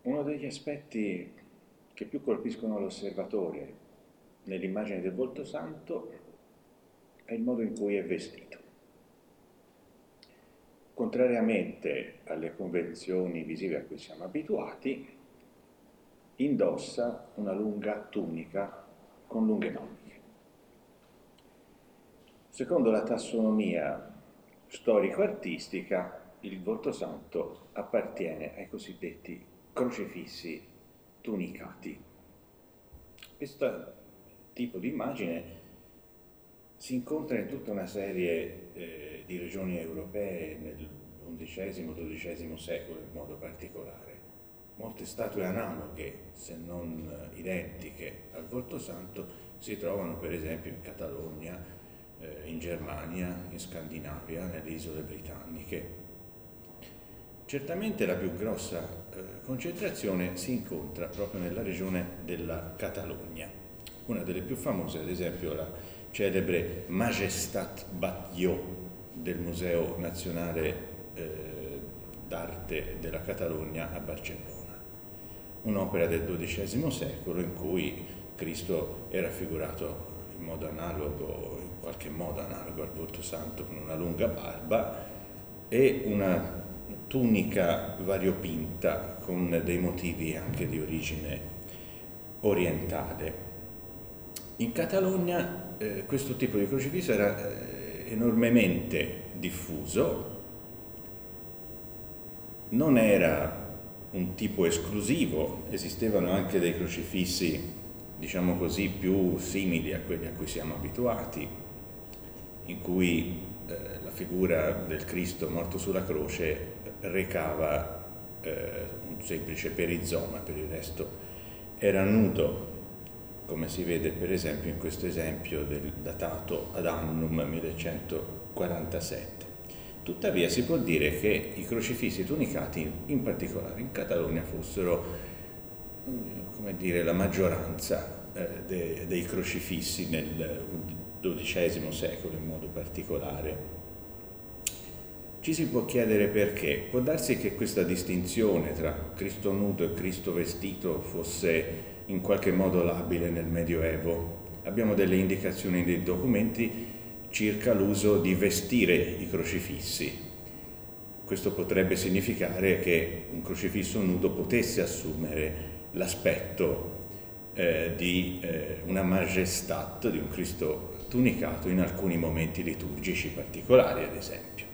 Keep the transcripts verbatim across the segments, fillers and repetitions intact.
Uno degli aspetti che più colpiscono l'osservatore nell'immagine del volto santo è il modo in cui è vestito. Contrariamente alle convenzioni visive a cui siamo abituati, indossa una lunga tunica con lunghe maniche. Secondo la tassonomia storico-artistica, il volto santo appartiene ai cosiddetti crocifissi tunicati. Questo tipo di immagine si incontra in tutta una serie eh, di regioni europee nell'undicesimo dodicesimo secolo in modo particolare. Molte statue analoghe, se non identiche al volto santo, si trovano per esempio in Catalogna, eh, in Germania, in Scandinavia, nelle isole britanniche. Certamente la più grossa eh, concentrazione si incontra proprio nella regione della Catalogna. Una delle più famose, ad esempio, la celebre Majestat Batlló del Museo Nazionale eh, d'Arte della Catalogna a Barcellona. Un'opera del dodicesimo secolo in cui Cristo è raffigurato in modo analogo, in qualche modo analogo al volto santo, con una lunga barba e una tunica variopinta con dei motivi anche di origine orientale. In Catalogna eh, questo tipo di crocifisso era eh, enormemente diffuso, non era un tipo esclusivo, esistevano anche dei crocifissi, diciamo così, più simili a quelli a cui siamo abituati, in cui eh, la figura del Cristo morto sulla croce recava eh, un semplice perizoma, per il resto era nudo, come si vede per esempio in questo esempio del datato ad annum millecentoquarantasette. Tuttavia si può dire che i crocifissi tunicati, in particolare in Catalogna, fossero, come dire, la maggioranza eh, de, dei crocifissi nel dodicesimo secolo in modo particolare. Ci si può chiedere perché. Può darsi che questa distinzione tra Cristo nudo e Cristo vestito fosse in qualche modo labile nel Medioevo. Abbiamo delle indicazioni nei documenti circa l'uso di vestire i crocifissi. Questo potrebbe significare che un crocifisso nudo potesse assumere l'aspetto eh, di eh, una majestat, di un Cristo tunicato in alcuni momenti liturgici particolari, ad esempio.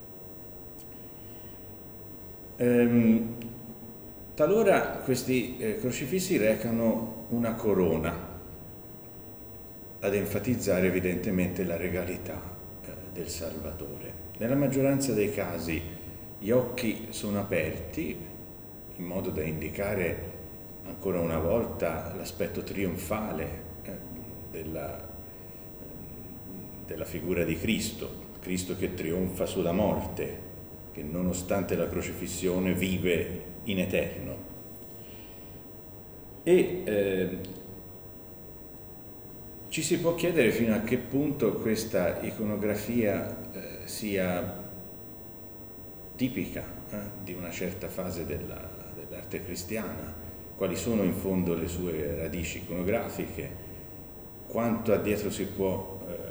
Ehm, talora questi eh, crocifissi recano una corona ad enfatizzare evidentemente la regalità eh, del Salvatore. Nella maggioranza dei casi gli occhi sono aperti in modo da indicare ancora una volta l'aspetto trionfale eh, della, della figura di Cristo, Cristo che trionfa sulla morte, che nonostante la crocifissione vive in eterno. E eh, ci si può chiedere fino a che punto questa iconografia eh, sia tipica eh, di una certa fase della, dell'arte cristiana, quali sono in fondo le sue radici iconografiche, quanto addietro si può eh,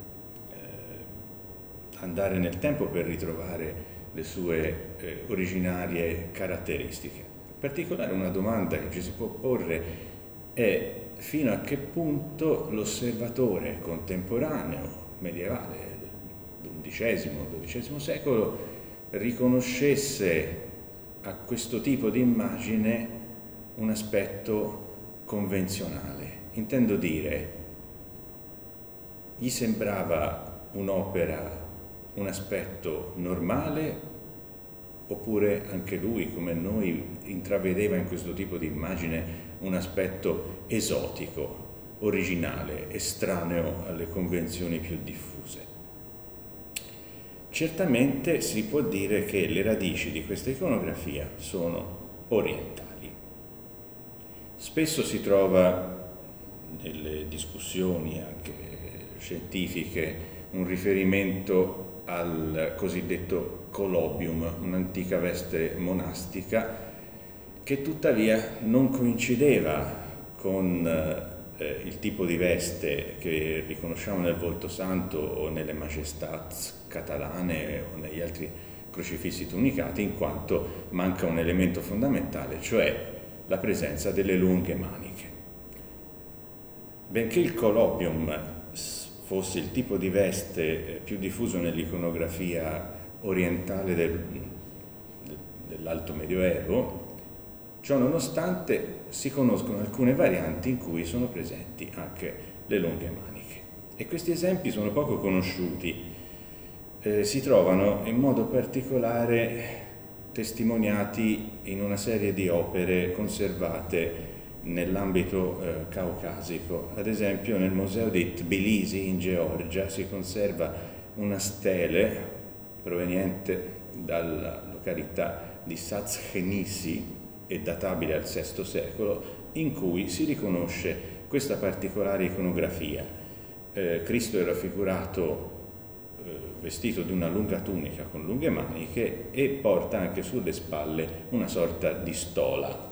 eh, andare nel tempo per ritrovare le sue eh, originarie caratteristiche. In particolare una domanda che ci si può porre è fino a che punto l'osservatore contemporaneo, medievale, dell'undicesimo dodicesimo secolo, riconoscesse a questo tipo di immagine un aspetto convenzionale. Intendo dire, gli sembrava un'opera, un aspetto normale, oppure anche lui, come noi, intravedeva in questo tipo di immagine un aspetto esotico, originale, estraneo alle convenzioni più diffuse. Certamente si può dire che le radici di questa iconografia sono orientali. Spesso si trova nelle discussioni anche scientifiche un riferimento al cosiddetto colobium, un'antica veste monastica che tuttavia non coincideva con eh, il tipo di veste che riconosciamo nel Voltosanto o nelle Majestats catalane o negli altri crocifissi tunicati, in quanto manca un elemento fondamentale, cioè la presenza delle lunghe maniche. Benché il collobium fosse il tipo di veste più diffuso nell'iconografia orientale del, dell'Alto Medioevo, ciò nonostante si conoscono alcune varianti in cui sono presenti anche le lunghe maniche. E questi esempi sono poco conosciuti. Eh, si trovano in modo particolare testimoniati in una serie di opere conservate nell'ambito eh, caucasico. Ad esempio nel museo di Tbilisi in Georgia si conserva una stele proveniente dalla località di Sazkhenisi e databile al sesto secolo, in cui si riconosce questa particolare iconografia. Eh, Cristo è raffigurato eh, vestito di una lunga tunica con lunghe maniche e porta anche sulle spalle una sorta di stola.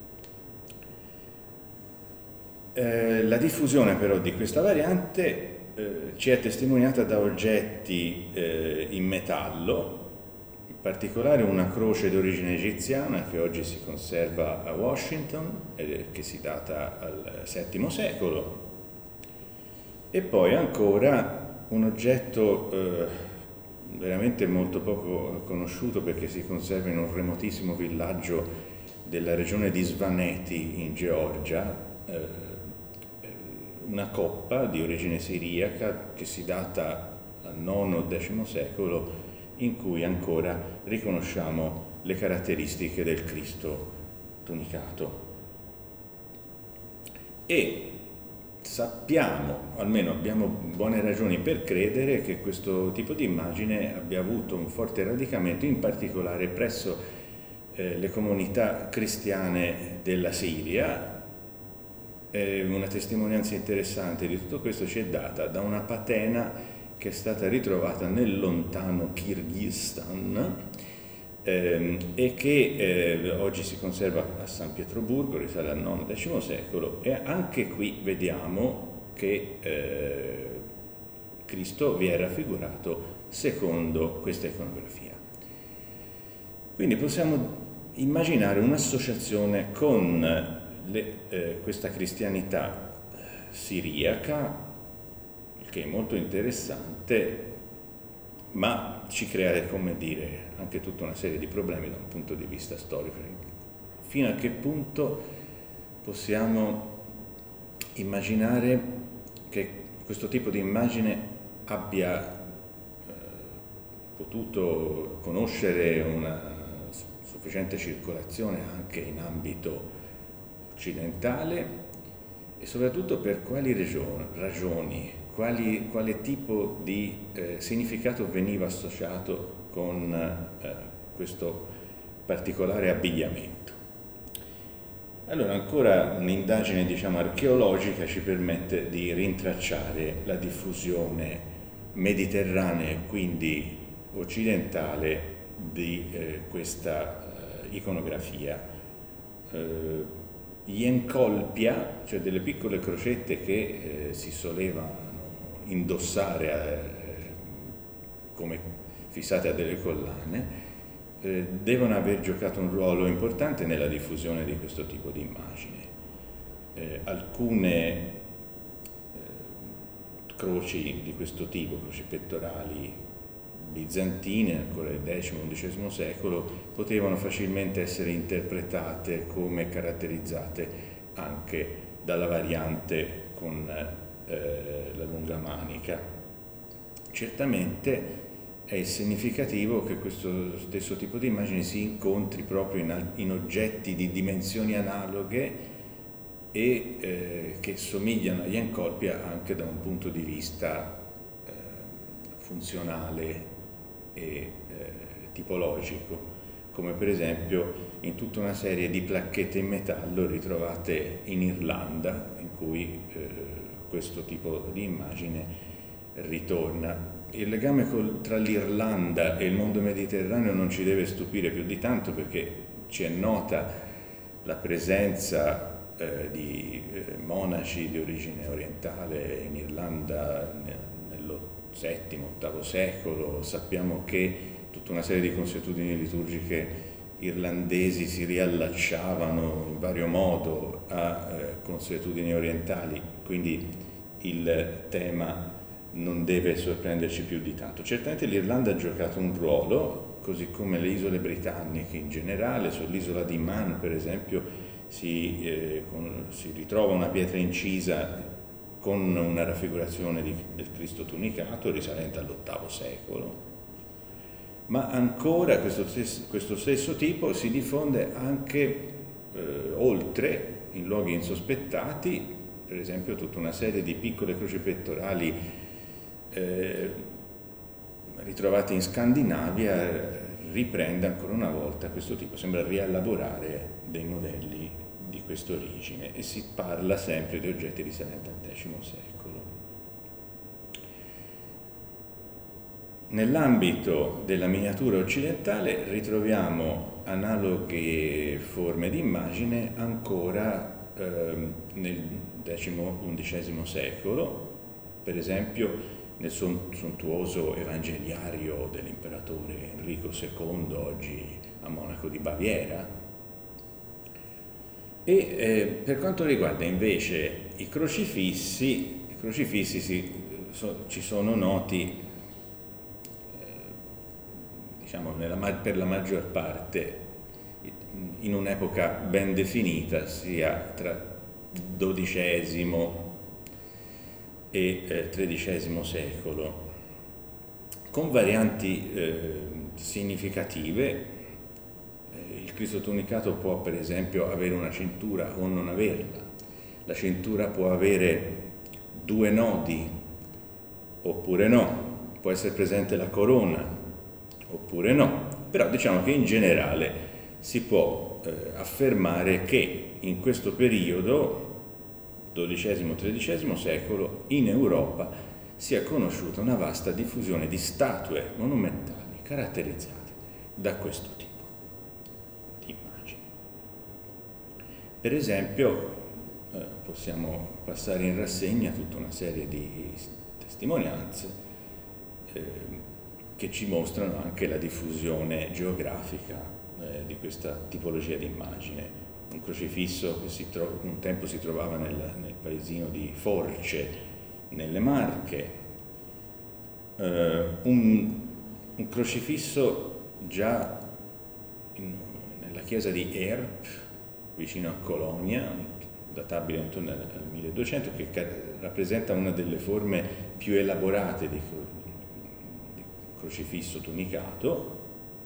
Eh, la diffusione però di questa variante eh, ci è testimoniata da oggetti eh, in metallo, in particolare una croce d'origine egiziana che oggi si conserva a Washington e che si data al settimo secolo, e poi ancora un oggetto eh, veramente molto poco conosciuto perché si conserva in un remotissimo villaggio della regione di Svaneti in Georgia, eh, una coppa di origine siriaca che si data al nono decimo secolo, in cui ancora riconosciamo le caratteristiche del Cristo tunicato. E sappiamo, almeno abbiamo buone ragioni per credere, che questo tipo di immagine abbia avuto un forte radicamento, in particolare presso eh, le comunità cristiane della Siria. Eh, una testimonianza interessante di tutto questo ci è data da una patena che è stata ritrovata nel lontano Kirghizistan ehm, e che eh, oggi si conserva a San Pietroburgo, risale al nono decimo secolo, e anche qui vediamo che eh, Cristo vi è raffigurato secondo questa iconografia. Quindi possiamo immaginare un'associazione con le, eh, questa cristianità siriaca, che è molto interessante, ma ci crea, come dire, anche tutta una serie di problemi da un punto di vista storico. Fino a che punto possiamo immaginare che questo tipo di immagine abbia eh, potuto conoscere una sufficiente circolazione anche in ambito occidentale, e soprattutto per quali regioni, ragioni, quali, quale tipo di eh, significato veniva associato con eh, questo particolare abbigliamento. Allora, ancora un'indagine, diciamo, archeologica ci permette di rintracciare la diffusione mediterranea e quindi occidentale di eh, questa eh, iconografia. Eh, Gli encolpia, cioè delle piccole crocette che eh, si solevano indossare eh, come fissate a delle collane, eh, devono aver giocato un ruolo importante nella diffusione di questo tipo di immagine. Eh, alcune eh, croci di questo tipo, croci pettorali bizantine, ancora del decimo undicesimo secolo, potevano facilmente essere interpretate come caratterizzate anche dalla variante con eh, la lunga manica. Certamente è significativo che questo stesso tipo di immagine si incontri proprio in, in oggetti di dimensioni analoghe e eh, che somigliano agli encolpia anche da un punto di vista eh, funzionale e eh, tipologico, come per esempio in tutta una serie di placchette in metallo ritrovate in Irlanda, in cui eh, questo tipo di immagine ritorna. Il legame col, tra l'Irlanda e il mondo mediterraneo non ci deve stupire più di tanto, perché ci è nota la presenza eh, di eh, monaci di origine orientale in Irlanda nel, nello settimo, ottavo secolo. Sappiamo che tutta una serie di consuetudini liturgiche irlandesi si riallacciavano in vario modo a eh, consuetudini orientali, quindi il tema non deve sorprenderci più di tanto. Certamente l'Irlanda ha giocato un ruolo, così come le isole britanniche in generale. Sull'isola di Man, per esempio, si, eh, con, si ritrova una pietra incisa con una raffigurazione di, del Cristo tunicato risalente all'ottavo secolo. Ma ancora questo stesso, questo stesso tipo si diffonde anche eh, oltre, in luoghi insospettati. Per esempio tutta una serie di piccole croci pettorali eh, ritrovate in Scandinavia riprende ancora una volta questo tipo, sembra rielaborare dei modelli di questa origine, e si parla sempre di oggetti risalenti al decimo secolo. Nell'ambito della miniatura occidentale ritroviamo analoghe forme di immagine ancora eh, nel decimo undicesimo secolo, per esempio nel sontuoso evangeliario dell'imperatore Enrico secondo, oggi a Monaco di Baviera. E eh, per quanto riguarda invece i crocifissi, i crocifissi si, so, ci sono noti eh, diciamo nella, per la maggior parte in un'epoca ben definita, sia tra dodicesimo e eh, tredicesimo secolo, con varianti eh, significative. Eh, il Cristo tunicato può per esempio avere una cintura o non averla. La cintura può avere due nodi oppure no, può essere presente la corona oppure no, però diciamo che in generale si può eh, affermare che in questo periodo dodicesimo tredicesimo secolo in Europa si è conosciuta una vasta diffusione di statue monumentali caratterizzate da questo tipo di immagini. Per esempio eh, possiamo passare in rassegna tutta una serie di testimonianze eh, che ci mostrano anche la diffusione geografica eh, di questa tipologia di immagine. Un crocifisso che si tro- un tempo si trovava nel, nel paesino di Force, nelle Marche, eh, un, un crocifisso già in, nella chiesa di Erp, vicino a Colonia, databile intorno al, al milleduecento, che ca- rappresenta una delle forme più elaborate di, di crocifisso tunicato.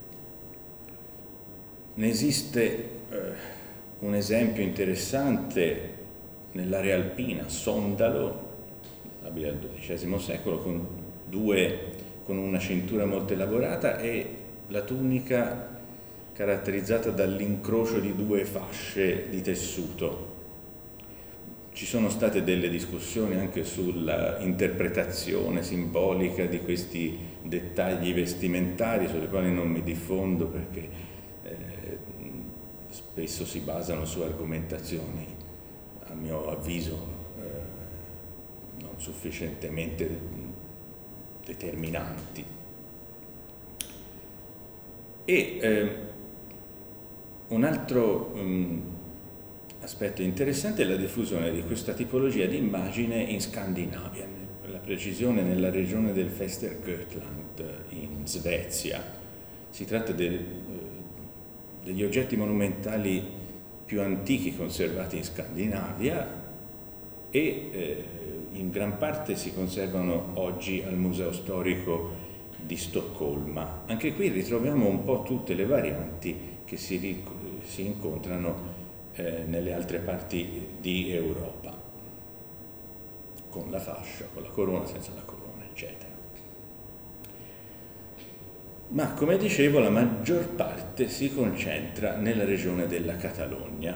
Ne esiste eh, un esempio interessante nell'area alpina, Sondalo, databile al dodicesimo secolo, con, due, con una cintura molto elaborata e la tunica caratterizzata dall'incrocio di due fasce di tessuto. Ci sono state delle discussioni anche sulla interpretazione simbolica di questi dettagli vestimentari, sulle quali non mi diffondo perché eh, spesso si basano su argomentazioni, a mio avviso, eh, non sufficientemente determinanti. E eh, un altro um, aspetto interessante è la diffusione di questa tipologia di immagine in Scandinavia, per la precisione nella regione del Västergötland in Svezia. Si tratta del, degli oggetti monumentali più antichi conservati in Scandinavia e eh, in gran parte si conservano oggi al Museo Storico di Stoccolma. Anche qui ritroviamo un po' tutte le varianti che si, si incontrano eh, nelle altre parti di Europa, con la fascia, con la corona, senza la corona, eccetera. Ma come dicevo, la maggior parte si concentra nella regione della Catalogna.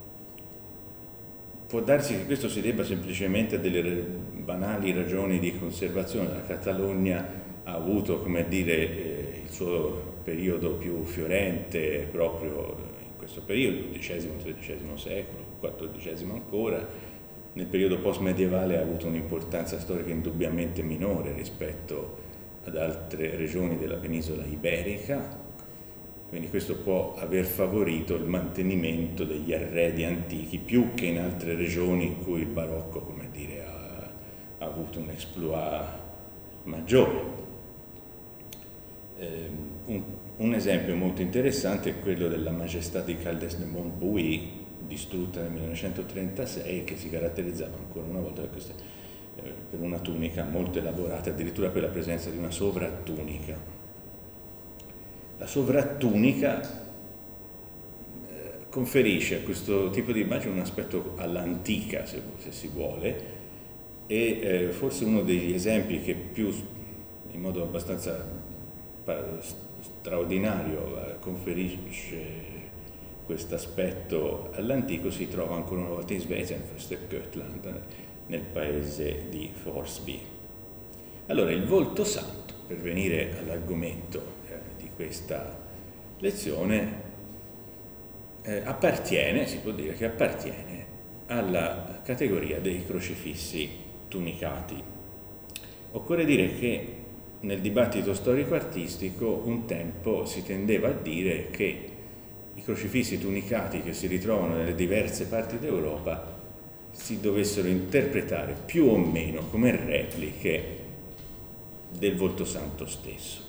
Può darsi che questo si debba semplicemente a delle banali ragioni di conservazione. La Catalogna ha avuto, come dire, eh, il suo periodo più fiorente proprio in questo periodo, undicesimo, tredicesimo secolo, quattordicesimo ancora. Nel periodo post-medievale ha avuto un'importanza storica indubbiamente minore rispetto ad altre regioni della penisola iberica, quindi questo può aver favorito il mantenimento degli arredi antichi più che in altre regioni in cui il barocco, come dire, ha, ha avuto un exploit maggiore. Eh, un, un esempio molto interessante è quello della Majestat di Caldes de Montbui, distrutta nel millenovecentotrentasei, che si caratterizzava ancora una volta per, queste, eh, per una tunica molto elaborata, addirittura per la presenza di una sovrattunica. La sovrattunica eh, conferisce a questo tipo di immagine un aspetto all'antica, se, se si vuole, e eh, forse uno degli esempi che più, in modo abbastanza straordinario, eh, conferisce questo aspetto all'antico si trova ancora una volta in Svezia, in Västergötland, nel paese di Forsby. Allora, il volto santo, per venire all'argomento eh, di questa lezione, eh, appartiene, si può dire che appartiene alla categoria dei crocifissi tunicati. Occorre dire che nel dibattito storico-artistico un tempo si tendeva a dire che i crocifissi tunicati che si ritrovano nelle diverse parti d'Europa si dovessero interpretare più o meno come repliche del volto santo stesso.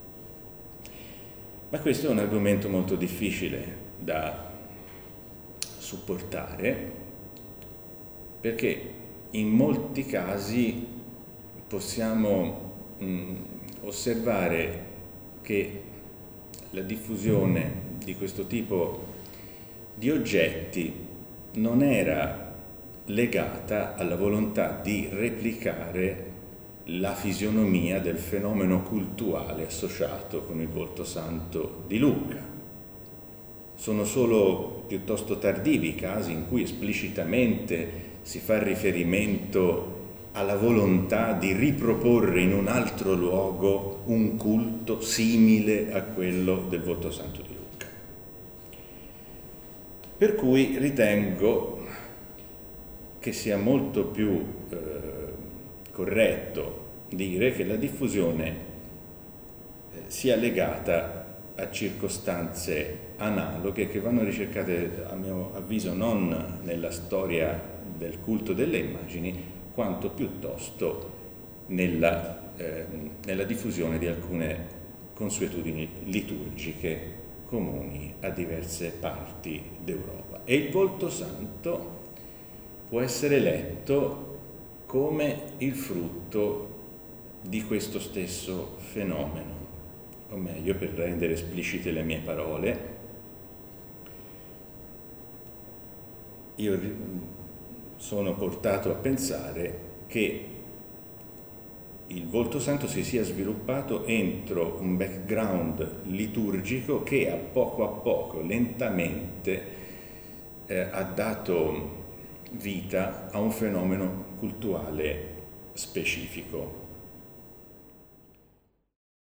Ma questo è un argomento molto difficile da supportare, perché in molti casi possiamo mh, osservare che la diffusione di questo tipo di oggetti non era legata alla volontà di replicare la fisionomia del fenomeno cultuale associato con il volto santo di Lucca. Sono solo piuttosto tardivi i casi in cui esplicitamente si fa riferimento alla volontà di riproporre in un altro luogo un culto simile a quello del volto santo di Lucca. Per cui ritengo che sia molto più eh, corretto dire che la diffusione eh, sia legata a circostanze analoghe che vanno ricercate, a mio avviso, non nella storia del culto delle immagini, quanto piuttosto nella, eh, nella diffusione di alcune consuetudini liturgiche comuni a diverse parti d'Europa. E il volto santo può essere letto come il frutto di questo stesso fenomeno, o meglio, per rendere esplicite le mie parole, io sono portato a pensare che il volto santo si sia sviluppato entro un background liturgico che a poco a poco, lentamente, eh, ha dato vita a un fenomeno cultuale specifico.